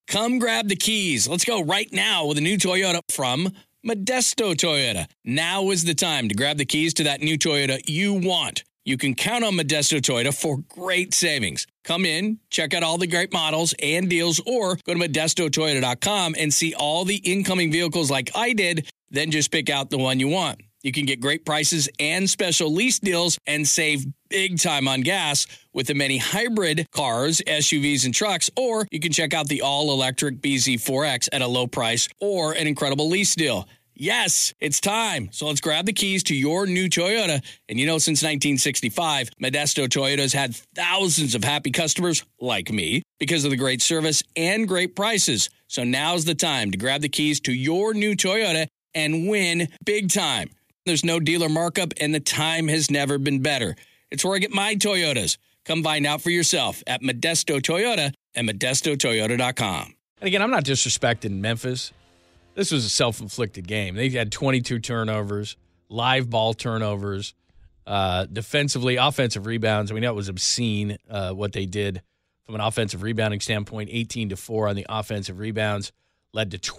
Come grab the keys. Let's go right now with a new Toyota from Modesto Toyota. Now is the time to grab the keys to that new Toyota you want. You can count on Modesto Toyota for great savings. Come in, check out all the great models and deals, or go to ModestoToyota.com and see all the incoming vehicles like I did, then just pick out the one you want. You can get great prices and special lease deals and save big time on gas with the many hybrid cars, SUVs, and trucks, or you can check out the all-electric BZ4X at a low price or an incredible lease deal. Yes, it's time. So let's grab the keys to your new Toyota. And since 1965, Modesto Toyota's had thousands of happy customers like me because of the great service and great prices. So now's the time to grab the keys to your new Toyota and win big time. There's no dealer markup, and the time has never been better. It's where I get my Toyotas. Come find out for yourself at Modesto Toyota and ModestoToyota.com. And again, I'm not disrespecting Memphis. This was a self-inflicted game. They had 22 turnovers, live ball turnovers, defensively, offensive rebounds. I mean, that was obscene what they did from an offensive rebounding standpoint. 18-4 on the offensive rebounds. Led to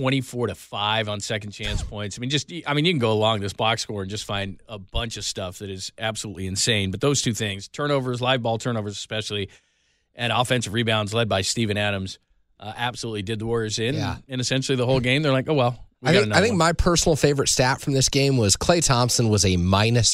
24-5 on second chance points. You can go along this box score and just find a bunch of stuff that is absolutely insane. But those two things, turnovers, live ball turnovers especially, and offensive rebounds led by Steven Adams, absolutely did the Warriors in. Yeah. And essentially the whole game, they're like, oh, well. I think my personal favorite stat from this game was Klay Thompson was a minus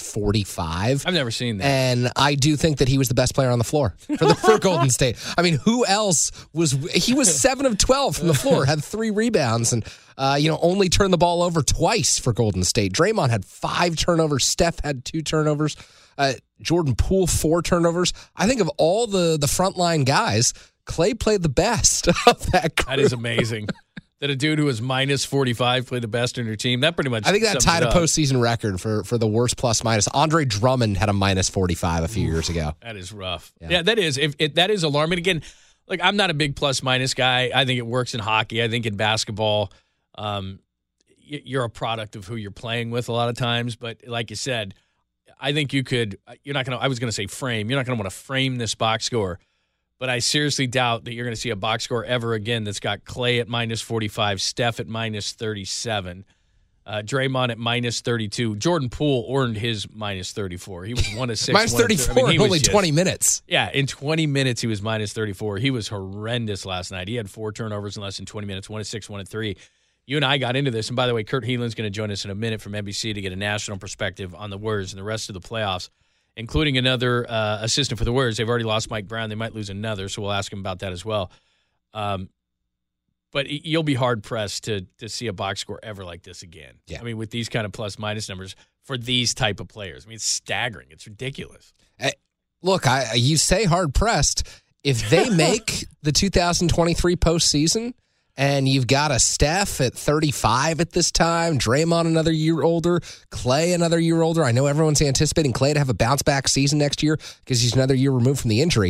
45. I've never seen that. And I do think that he was the best player on the floor for Golden State. I mean, who else was – he was 7 of 12 from the floor, had 3 rebounds, and, only turned the ball over twice for Golden State. Draymond had 5 turnovers. Steph had 2 turnovers. Jordan Poole, 4 turnovers. I think of all the frontline guys, Klay played the best of that group. That is amazing. That a dude who was minus 45 played the best on your team. That pretty much I think that tied a postseason record for the worst plus minus. Andre Drummond had a minus 45 a few years ago. That is rough. Yeah, that is. That is alarming. Again, I'm not a big plus minus guy. I think it works in hockey. I think in basketball, you're a product of who you're playing with a lot of times. But like you said, I think you're not going to, I was going to say frame. You're not going to want to frame this box score. But I seriously doubt that you're going to see a box score ever again that's got Klay at minus 45, Steph at minus 37, Draymond at minus 32. Jordan Poole earned his minus 34. He was 1 of 6. Minus 34 in only 20 minutes. Yeah, in 20 minutes he was minus 34. He was horrendous last night. He had 4 turnovers in less than 20 minutes, 1 of 6, 1 of 3. You and I got into this. And by the way, Kurt Heelan's going to join us in a minute from NBC to get a national perspective on the Warriors and the rest of the playoffs, including another assistant for the Warriors. They've already lost Mike Brown. They might lose another, so we'll ask him about that as well. But you'll be hard-pressed to see a box score ever like this again. Yeah. I mean, with these kind of plus-minus numbers for these type of players. I mean, it's staggering. It's ridiculous. Look, you say hard-pressed. If they make the 2023 postseason, and you've got a Steph at 35 at this time, Draymond another year older, Klay another year older. I know everyone's anticipating Klay to have a bounce-back season next year because he's another year removed from the injury.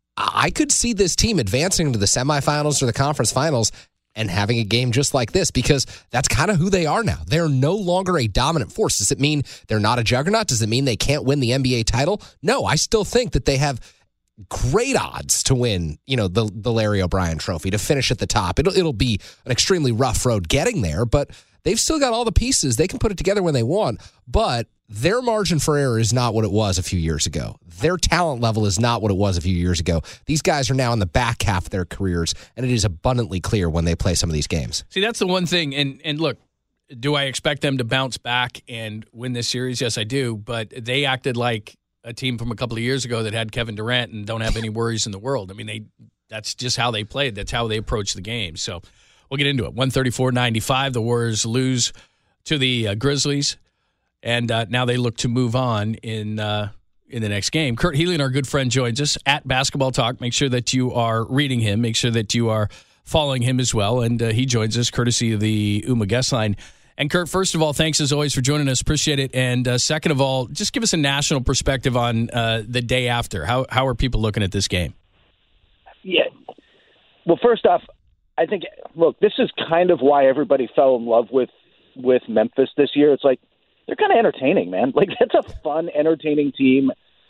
I could see this team advancing to the semifinals or the conference finals and having a game just like this because that's kind of who they are now. They're no longer a dominant force. Does it mean they're not a juggernaut? Does it mean they can't win the NBA title? No, I still think that they have great odds to win, the Larry O'Brien trophy, to finish at the top. It'll be an extremely rough road getting there, but they've still got all the pieces. They can put it together when they want, but their margin for error is not what it was a few years ago. Their talent level is not what it was a few years ago. These guys are now in the back half of their careers, and it is abundantly clear when they play some of these games. See, that's the one thing, and look, do I expect them to bounce back and win this series? Yes, I do, but they acted like a team from a couple of years ago that had Kevin Durant and don't have any worries in the world. I mean, that's just how they played. That's how they approached the game. So we'll get into it. 134-95, the Warriors lose to the Grizzlies, and now they look to move on in the next game. Kurt Heelan, our good friend, joins us at Basketball Talk. Make sure that you are reading him. Make sure that you are following him as well, and he joins us courtesy of the UMA guest line. And, Kurt, first of all, thanks as always for joining us. Appreciate it. And second of all, just give us a national perspective on the day after. How are people looking at this game? Yeah. Well, first off, I think, look, this is kind of why everybody fell in love with Memphis this year. It's like they're kind of entertaining, man. Like, that's a fun, entertaining team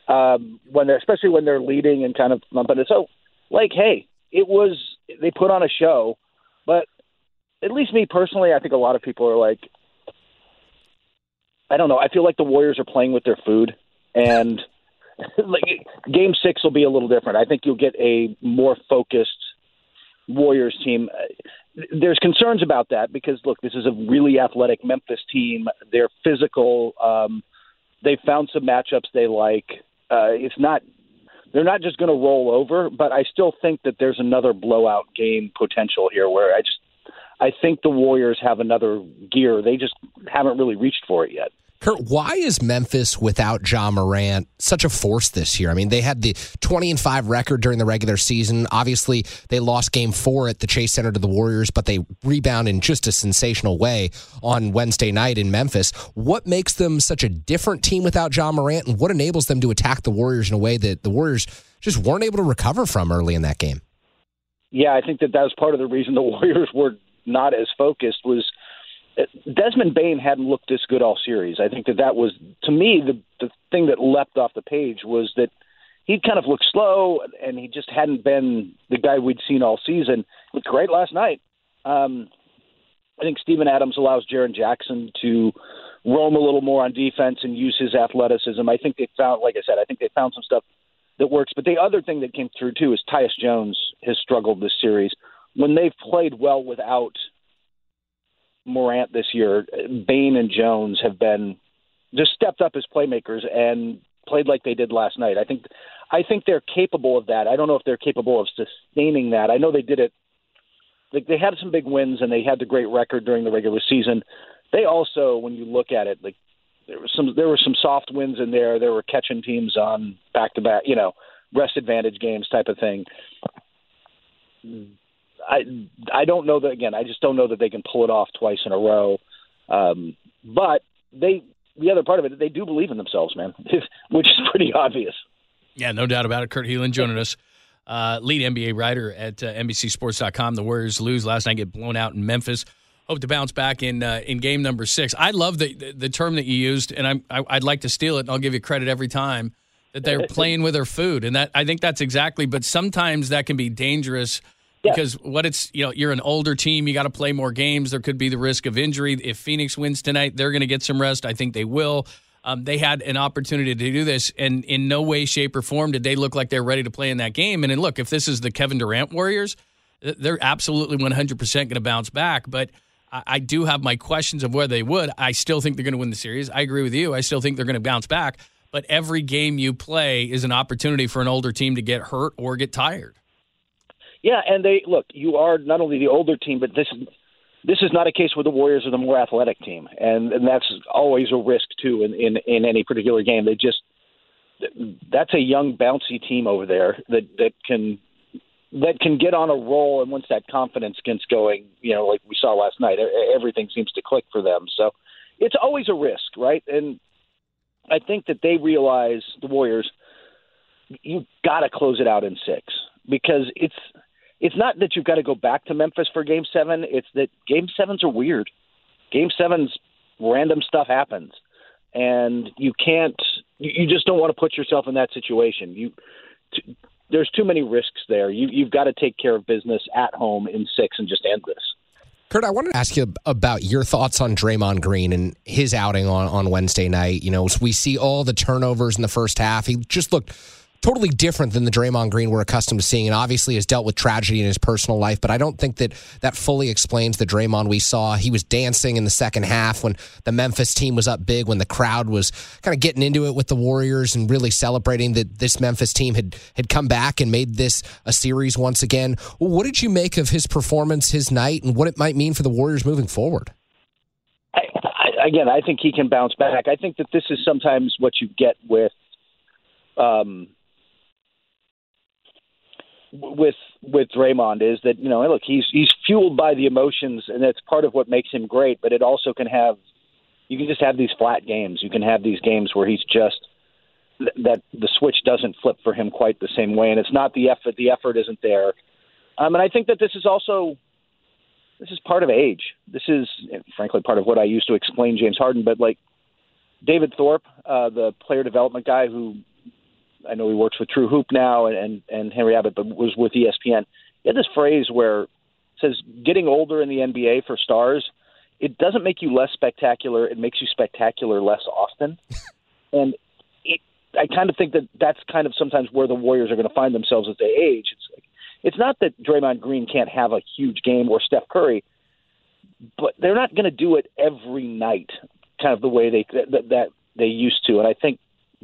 especially when they're leading and kind of lumping it. So, like, hey, they put on a show. But at least me personally, I think a lot of people are like, I don't know. I feel like the Warriors are playing with their food, and like Game 6 will be a little different. I think you'll get a more focused Warriors team. There's concerns about that because, look, this is a really athletic Memphis team. They're physical. They found some matchups they like. They're not just going to roll over, but I still think that there's another blowout game potential here where I think the Warriors have another gear. They just haven't really reached for it yet. Kurt, why is Memphis without Ja Morant such a force this year? I mean, they had the 20-5 record during the regular season. Obviously, they lost Game 4 at the Chase Center to the Warriors, but they rebound in just a sensational way on Wednesday night in Memphis. What makes them such a different team without Ja Morant, and what enables them to attack the Warriors in a way that the Warriors just weren't able to recover from early in that game? Yeah, I think that was part of the reason the Warriors were not as focused was Desmond Bane hadn't looked this good all series. I think that was, to me, the thing that leapt off the page was that he kind of looked slow, and he just hadn't been the guy we'd seen all season. He looked great last night. I think Steven Adams allows Jaren Jackson to roam a little more on defense and use his athleticism. I think they found, like I said, I think they found some stuff that works. But the other thing that came through, too, is Tyus Jones has struggled this series. When they've played well without Morant this year, Bane and Jones have been just stepped up as playmakers and played like they did last night. I think they're capable of that. I don't know if they're capable of sustaining that. I know they did it. Like, they had some big wins and they had the great record during the regular season. They also, when you look at it, like there were some soft wins in there. There were catching teams on back-to-back, rest advantage games type of thing. I don't know that, again, I just don't know that they can pull it off twice in a row. But the other part of it, they do believe in themselves, man, which is pretty obvious. Yeah, no doubt about it. Kurt Helin joining us, lead NBA writer at NBCSports.com. The Warriors lose last night, get blown out in Memphis. Hope to bounce back in game number 6. I love the term that you used, and I'd like to steal it, and I'll give you credit every time, that they're playing with their food. And that I think that's exactly, but sometimes that can be dangerous. Because you're an older team, you got to play more games. There could be the risk of injury. If Phoenix wins tonight, they're going to get some rest. I think they will. They had an opportunity to do this, and in no way, shape, or form did they look like they're ready to play in that game. And then look, if this is the Kevin Durant Warriors, they're absolutely 100% going to bounce back. But I do have my questions of whether they would. I still think they're going to win the series. I agree with you. I still think they're going to bounce back. But every game you play is an opportunity for an older team to get hurt or get tired. Yeah, and you are not only the older team, but this is not a case where the Warriors are the more athletic team, and that's always a risk too in any particular game. That's a young, bouncy team over there that can get on a roll, and once that confidence gets going, like we saw last night, everything seems to click for them. So it's always a risk, right? And I think that they realize, the Warriors, you've got to close it out in 6 because it's not that you've got to go back to Memphis for Game 7. It's that Game 7s are weird. Game 7s, random stuff happens. And you just don't want to put yourself in that situation. There's too many risks there. You've got to take care of business at home in 6 and just end this. Kurt, I wanted to ask you about your thoughts on Draymond Green and his outing on Wednesday night. We see all the turnovers in the first half. He just looked totally different than the Draymond Green we're accustomed to seeing, and obviously has dealt with tragedy in his personal life, but I don't think that fully explains the Draymond we saw. He was dancing in the second half when the Memphis team was up big, when the crowd was kind of getting into it with the Warriors and really celebrating that this Memphis team had come back and made this a series once again. What did you make of his performance, his night, and what it might mean for the Warriors moving forward? I think he can bounce back. I think that this is sometimes what you get with Draymond is that, look, he's fueled by the emotions, and that's part of what makes him great, but it also you can just have these flat games. You can have these games where he's just, that the switch doesn't flip for him quite the same way, and it's not the effort. The effort isn't there. And I think that this is part of age. This is, frankly, part of what I used to explain James Harden, but like David Thorpe, the player development guy who, I know he works with True Hoop now and Henry Abbott, but was with ESPN. He had this phrase where says getting older in the NBA for stars, it doesn't make you less spectacular. It makes you spectacular less often. And I kind of think that that's kind of sometimes where the Warriors are going to find themselves as they age. It's not that Draymond Green can't have a huge game or Steph Curry, but they're not going to do it every night, kind of the way that they used to. And I think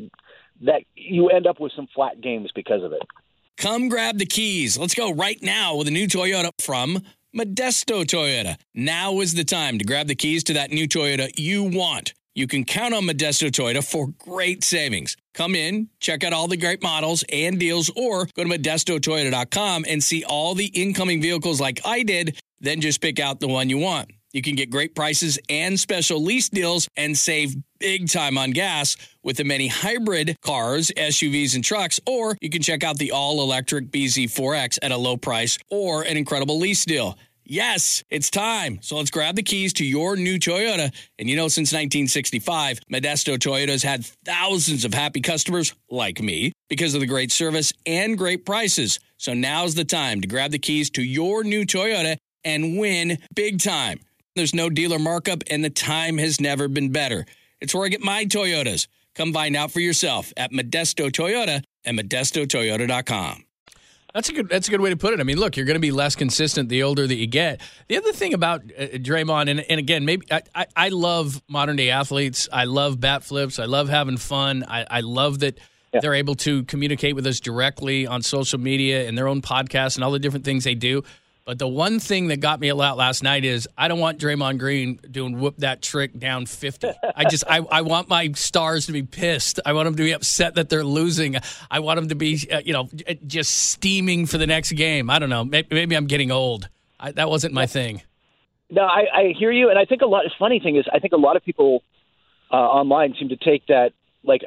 that you end up with some flat games because of it. Come grab the keys. Let's go right now with a new Toyota from Modesto Toyota. Now is the time to grab the keys to that new Toyota you want. You can count on Modesto Toyota for great savings. Come in, check out all the great models and deals, or go to ModestoToyota.com and see all the incoming vehicles like I did, then just pick out the one you want. You can get great prices and special lease deals and save big time on gas with the many hybrid cars, SUVs, and trucks, or you can check out the all-electric BZ4X at a low price or an incredible lease deal. Yes, it's time. So let's grab the keys to your new Toyota. And you know, since 1965, Modesto Toyota's had thousands of happy customers like me because of the great service and great prices. So now's the time to grab the keys to your new Toyota and win big time. There's no dealer markup, and the time has never been better. It's where I get my Toyotas. Come find out for yourself at Modesto Toyota and ModestoToyota.com. That's a good way to put it. I mean, look, you're going to be less consistent the older that you get. The other thing about Draymond, and again, maybe I love modern day athletes. I love bat flips. I love having fun. I love that they're able to communicate with us directly on social media and their own podcasts and all the different things they do. But the one thing that got me a lot last night is I don't want Draymond Green doing whoop that trick down 50. I want my stars to be pissed. I want them to be upset that they're losing. I want them to be, just steaming for the next game. I don't know. Maybe I'm getting old. That wasn't my thing. No, I hear you. And I think the funny thing is I think a lot of people online seem to take that, like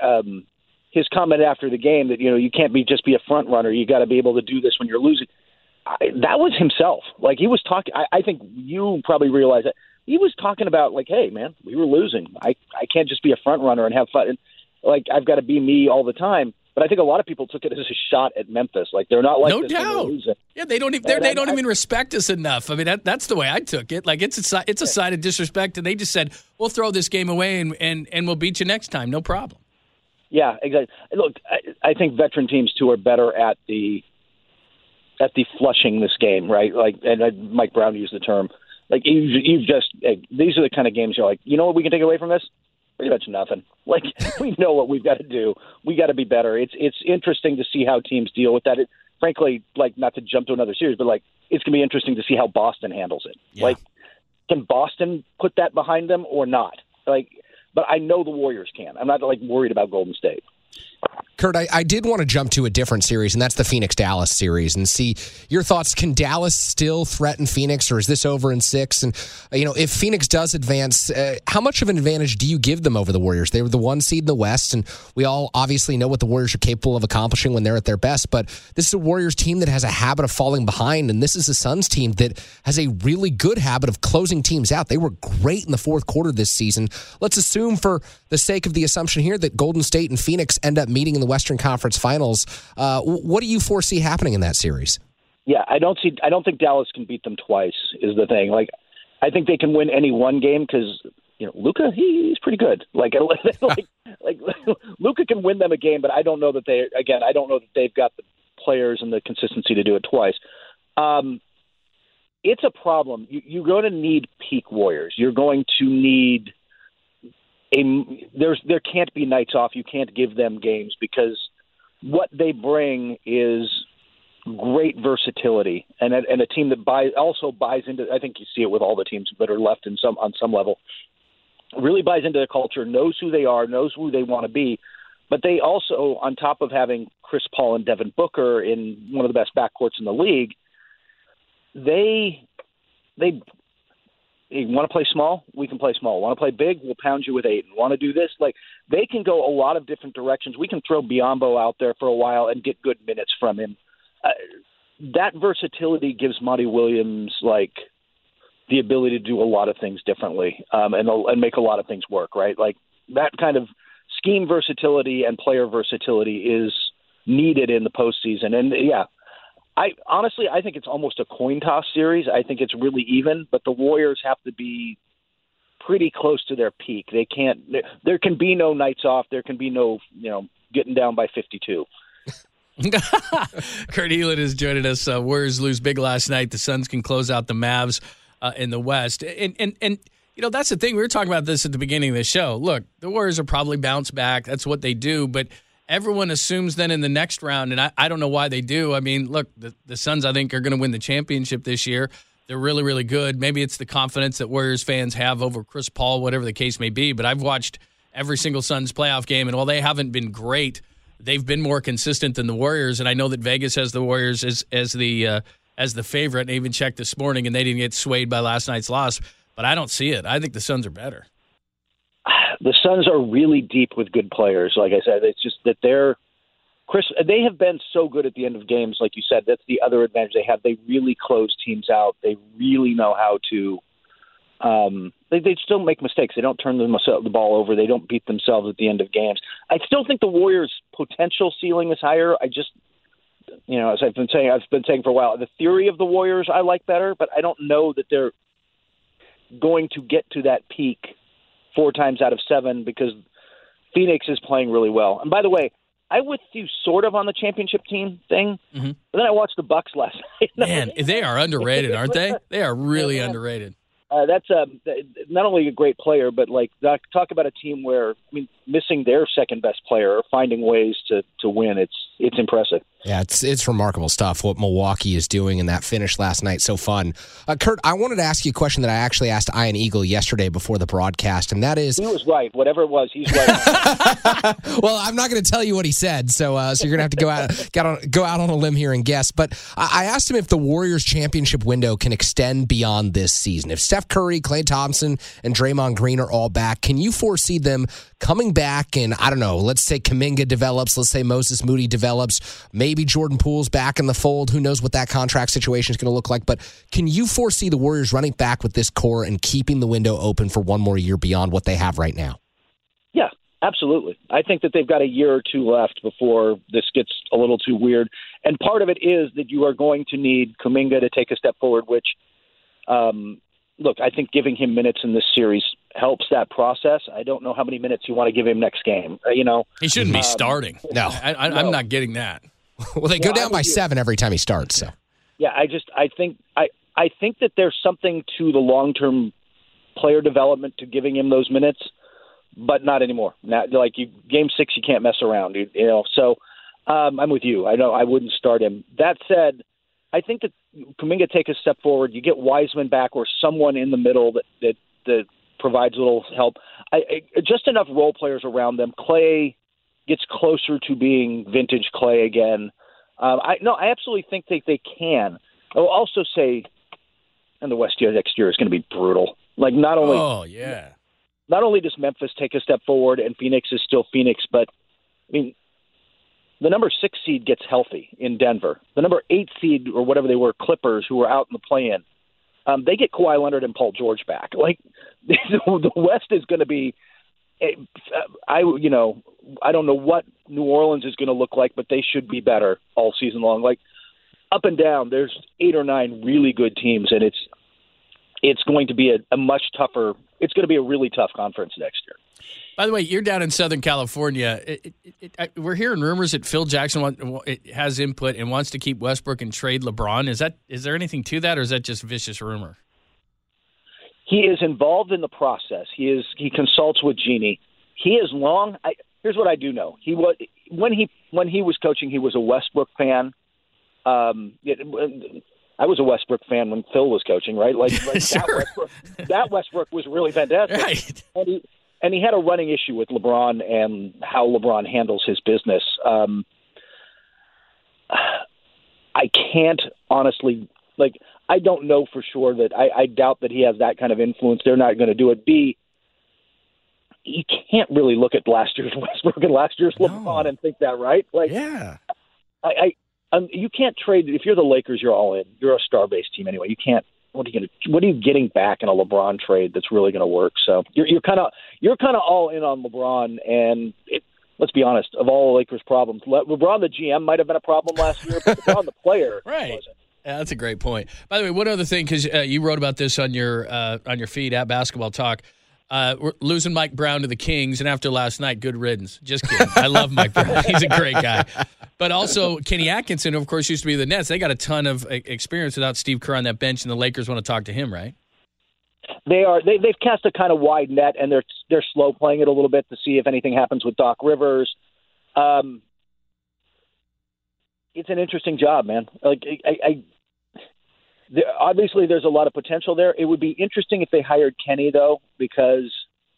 his comment after the game that, you can't just be a front runner. You got to be able to do this when you're losing. That was himself. Like, he was talking. I think you probably realize that he was talking about, like, hey, man, we were losing. I can't just be a front runner and have fun. And, like, I've got to be me all the time. But I think a lot of people took it as a shot at Memphis. Like, they're not like no this doubt. Yeah, they don't even respect us enough. I mean, that's the way I took it. Like, it's a sign of disrespect, and they just said, we'll throw this game away and we'll beat you next time. No problem. Yeah, exactly. Look, I think veteran teams too are better at the flushing this game, right? Like, and Mike Brown used the term. Like, these are the kind of games you're like, you know what we can take away from this? Pretty much nothing. Like, we know what we've got to do. We got to be better. It's interesting to see how teams deal with that. Frankly, like, not to jump to another series, but like, it's gonna be interesting to see how Boston handles it. Yeah. Like, can Boston put that behind them or not? Like, but I know the Warriors can. I'm not like worried about Golden State. Kurt, I did want to jump to a different series, and that's the Phoenix-Dallas series, and see your thoughts. Can Dallas still threaten Phoenix, or is this over in 6? And, if Phoenix does advance, how much of an advantage do you give them over the Warriors? They were the 1 seed in the West, and we all obviously know what the Warriors are capable of accomplishing when they're at their best, but this is a Warriors team that has a habit of falling behind, and this is a Suns team that has a really good habit of closing teams out. They were great in the fourth quarter this season. Let's assume, for the sake of the assumption here, that Golden State and Phoenix end up meeting in the Western Conference Finals. What do you foresee happening in that series? Yeah, I don't think Dallas can beat them twice is the thing. Like, I think they can win any one game because, Luka, he's pretty good. Like Luka can win them a game, but I don't know that they've got the players and the consistency to do it twice. It's a problem. You're going to need peak Warriors. You're going to need there can't be nights off. You can't give them games because what they bring is great versatility and a team that buys into. I think you see it with all the teams that are left on some level. Really buys into the culture, knows who they are, knows who they want to be, but they also, on top of having Chris Paul and Devin Booker in one of the best backcourts in the league, they want to play small? We can play small. Want to play big? We'll pound you with 8. Want to do this? Like, they can go a lot of different directions. We can throw Biyombo out there for a while and get good minutes from him. That versatility gives Monty Williams, like, the ability to do a lot of things differently and make a lot of things work, right? Like, that kind of scheme versatility and player versatility is needed in the postseason. And, yeah, I think it's almost a coin toss series. I think it's really even, but the Warriors have to be pretty close to their peak. They can't. There can be no nights off. There can be no, getting down by 52. Kurt Helin is joining us. Warriors lose big last night. The Suns can close out the Mavs in the West. And that's the thing. We were talking about this at the beginning of the show. Look, the Warriors will probably bounce back. That's what they do. But everyone assumes then in the next round, and I don't know why they do. I mean, look, the Suns, I think, are going to win the championship this year. They're really, really good. Maybe it's the confidence that Warriors fans have over Chris Paul, whatever the case may be. But I've watched every single Suns playoff game, and while they haven't been great, they've been more consistent than the Warriors. And I know that Vegas has the Warriors as the favorite. And I even checked this morning, and they didn't get swayed by last night's loss. But I don't see it. I think the Suns are better. The Suns are really deep with good players. Like I said, it's just that they have been so good at the end of games. Like you said, that's the other advantage they have. They really close teams out. They really know how to. They still make mistakes. They don't turn the ball over. They don't beat themselves at the end of games. I still think the Warriors' potential ceiling is higher. I just, as I've been saying for a while, the theory of the Warriors I like better, but I don't know that they're going to get to that peak 4 times out of 7 because Phoenix is playing really well. And by the way, I with you sort of on the championship team thing, but then I watched the Bucks last night. Man, they are underrated, aren't they? They are really underrated. That's not only a great player, but talk about a team where missing their second best player or finding ways to win. It's impressive. Yeah, it's remarkable stuff what Milwaukee is doing in that finish last night. So fun. Kurt, I wanted to ask you a question that I actually asked Ian Eagle yesterday before the broadcast, and that is... He was right. Whatever it was, he's right. Well, I'm not going to tell you what he said, so you're going to have to go out on a limb here and guess. But I asked him if the Warriors championship window can extend beyond this season. If Steph Curry, Klay Thompson, and Draymond Green are all back, can you foresee them coming back and, I don't know, let's say Kuminga develops, let's say Moses Moody develops, maybe Jordan Poole's back in the fold. Who knows what that contract situation is going to look like. But can you foresee the Warriors running back with this core and keeping the window open for one more year beyond what they have right now? Yeah, absolutely. I think that they've got a year or two left before this gets a little too weird. And part of it is that you are going to need Kuminga to take a step forward, which, look, I think giving him minutes in this series helps that process. I don't know how many minutes you want to give him next game. He shouldn't be starting. No, I'm not getting that. Well, they go down by 7 every time he starts. So, yeah, I think that there's something to the long-term player development to giving him those minutes, but not anymore. Now, game 6, you can't mess around. So I'm with you. I know I wouldn't start him. That said, I think that Kuminga take a step forward. You get Wiseman back or someone in the middle that provides a little help. Just enough role players around them. Klay gets closer to being vintage Klay again. I absolutely think they can. I will also say, and the West next year is going to be brutal. Not only does Memphis take a step forward and Phoenix is still Phoenix, but the number 6 seed gets healthy in Denver. The number 8 seed or whatever they were, Clippers, who were out in the play-in, they get Kawhi Leonard and Paul George back. The West is going to be. I don't know what New Orleans is going to look like, but they should be better all season long. Up and down, there's 8 or 9 really good teams, and it's going to be a much tougher. It's going to be a really tough conference next year. By the way, you're down in Southern California. We're hearing rumors that Phil Jackson has input and wants to keep Westbrook and trade LeBron. Is there anything to that, or is that just vicious rumor? He is involved in the process. He consults with Jeannie. He is long. Here's what I do know. He was when he was coaching. He was a Westbrook fan. I was a Westbrook fan when Phil was coaching. Right, sure. that Westbrook was really fantastic. Right. And he had a running issue with LeBron and how LeBron handles his business. I can't honestly I don't know for sure that I doubt that he has that kind of influence. They're not going to do it. B, you can't really look at last year's Westbrook and last year's LeBron and think that, right? Yeah. You can't trade. If you're the Lakers, you're all in. You're a star-based team anyway. You can't. What are you getting back in a LeBron trade that's really going to work? So you're kind of all in on LeBron, and let's be honest, of all the Lakers' problems, LeBron the GM might have been a problem last year, but LeBron the player right. wasn't. Yeah, that's a great point. By the way, one other thing, because you wrote about this on your feed at Basketball Talk. We're losing Mike Brown to the Kings, and after last night, good riddance. Just kidding. I love Mike Brown. He's a great guy. But also, Kenny Atkinson, who, of course, used to be the Nets. They got a ton of experience without Steve Kerr on that bench, and the Lakers want to talk to him, right? They are. They've cast a kind of wide net, and they're slow playing it a little bit to see if anything happens with Doc Rivers. It's an interesting job, man. Like obviously, there's a lot of potential there. It would be interesting if they hired Kenny, though, because,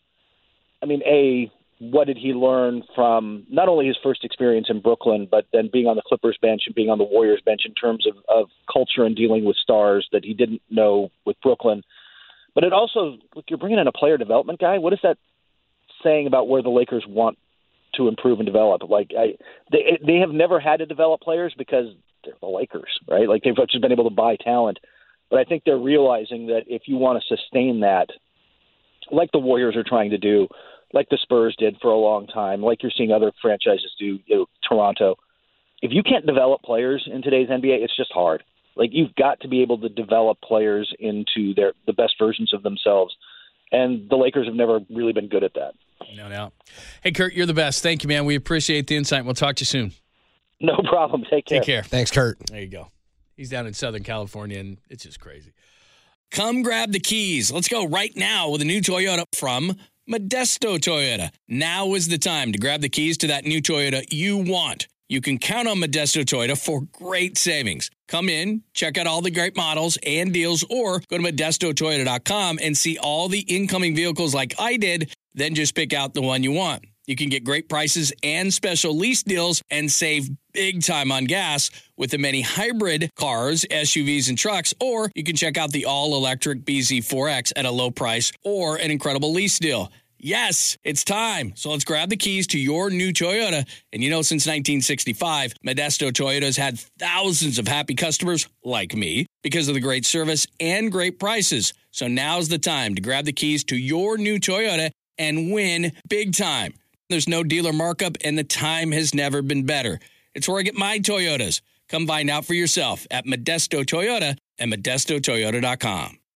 I mean, what did he learn from not only his first experience in Brooklyn, but then being on the Clippers bench and being on the Warriors bench in terms of culture and dealing with stars that he didn't know with Brooklyn. But it also, look, you're bringing in a player development guy. What is that saying about where the Lakers want to improve and develop? Like, they have never had to develop players because they're the Lakers, right? Like, they've just been able to buy talent. But I think they're realizing that if you want to sustain that, like the Warriors are trying to do, like the Spurs did for a long time, like you're seeing other franchises do, Toronto, if you can't develop players in today's NBA, it's just hard. Like, you've got to be able to develop players into the best versions of themselves. And the Lakers have never really been good at that. No doubt. Hey, Kurt, you're the best. Thank you, man. We appreciate the insight. We'll talk to you soon. No problem. Take care. Take care. Thanks, Kurt. There you go. He's down in Southern California, and it's just crazy. Come grab the keys. Let's go right now with a new Toyota from Modesto Toyota. Now is the time to grab the keys to that new Toyota you want. You can count on Modesto Toyota for great savings. Come in, check out all the great models and deals, or go to modestotoyota.com and see all the incoming vehicles like I did, then just pick out the one you want. You can get great prices and special lease deals and save big time on gas with the many hybrid cars, SUVs, and trucks, or you can check out the all-electric BZ4X at a low price or an incredible lease deal. Yes, it's time. So let's grab the keys to your new Toyota. And since 1965, Modesto Toyota's had thousands of happy customers like me because of the great service and great prices. So now's the time to grab the keys to your new Toyota and win big time. There's no dealer markup, and the time has never been better. It's where I get my Toyotas. Come find out for yourself at Modesto Toyota and modestotoyota.com.